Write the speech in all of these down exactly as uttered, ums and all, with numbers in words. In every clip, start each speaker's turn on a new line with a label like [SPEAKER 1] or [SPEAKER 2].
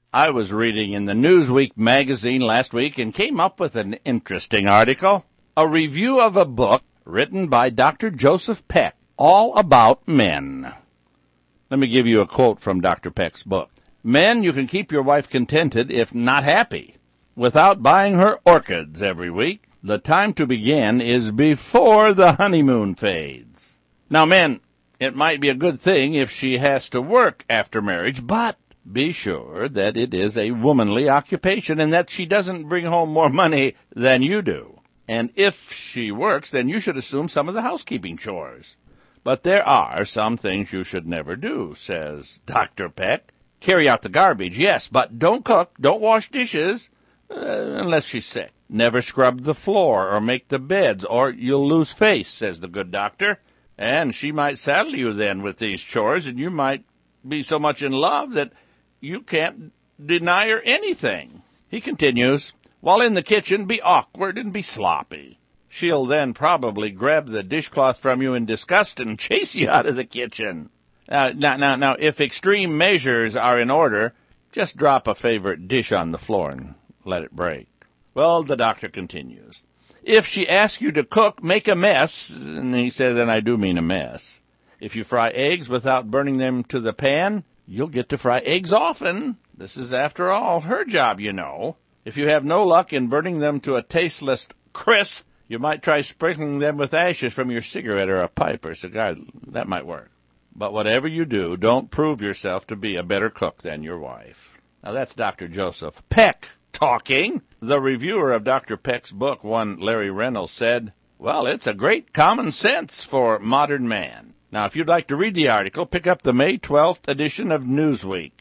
[SPEAKER 1] I was reading in the Newsweek magazine last week and came up with an interesting article, a review of a book written by Doctor Joseph Peck, all about men. Let me give you a quote from Doctor Peck's book. Men, you can keep your wife contented, if not happy, without buying her orchids every week. The time to begin is before the honeymoon fades. Now, men, it might be a good thing if she has to work after marriage, but be sure that it is a womanly occupation and that she doesn't bring home more money than you do. And if she works, then you should assume some of the housekeeping chores. But there are some things you should never do, says Doctor Peck. Carry out the garbage, yes, but don't cook, don't wash dishes, uh, unless she's sick. Never scrub the floor or make the beds, or you'll lose face, says the good doctor. And she might saddle you then with these chores, and you might be so much in love that you can't deny her anything. He continues, while in the kitchen, be awkward and be sloppy. She'll then probably grab the dishcloth from you in disgust and chase you out of the kitchen. Uh, now, now, now, if extreme measures are in order, just drop a favorite dish on the floor and let it break. Well, the doctor continues, if she asks you to cook, make a mess, and he says, and I do mean a mess. If you fry eggs without burning them to the pan, you'll get to fry eggs often. This is, after all, her job, you know. If you have no luck in burning them to a tasteless crisp, you might try sprinkling them with ashes from your cigarette or a pipe or cigar. That might work. But whatever you do, don't prove yourself to be a better cook than your wife. Now, that's Doctor Joseph Peck talking. The reviewer of Doctor Peck's book, one Larry Reynolds, said, well, it's a great common sense for modern man. Now, if you'd like to read the article, pick up the May twelfth edition of Newsweek.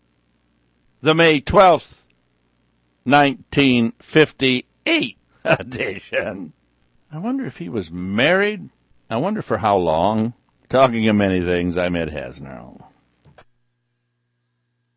[SPEAKER 1] The May twelfth, nineteen fifty-eight edition. I wonder if he was married. I wonder for how long. Talking of many things, I'm Ed Hasnell.